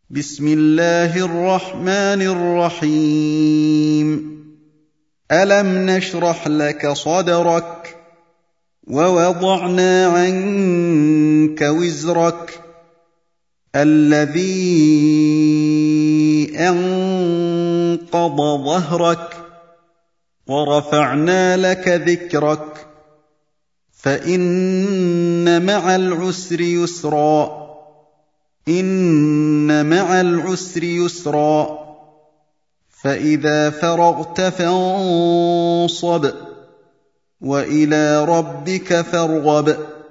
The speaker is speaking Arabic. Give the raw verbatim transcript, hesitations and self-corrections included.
بسم الله الرحمن الرحيم ألم نشرح لك صدرك ووضعنا عنك وزرك الذي أنقض ظهرك ورفعنا لك ذكرك فإن مع العسر يسرا إن مع العسر يسرا فإذا فرغت فانصب وإلى ربك فارغب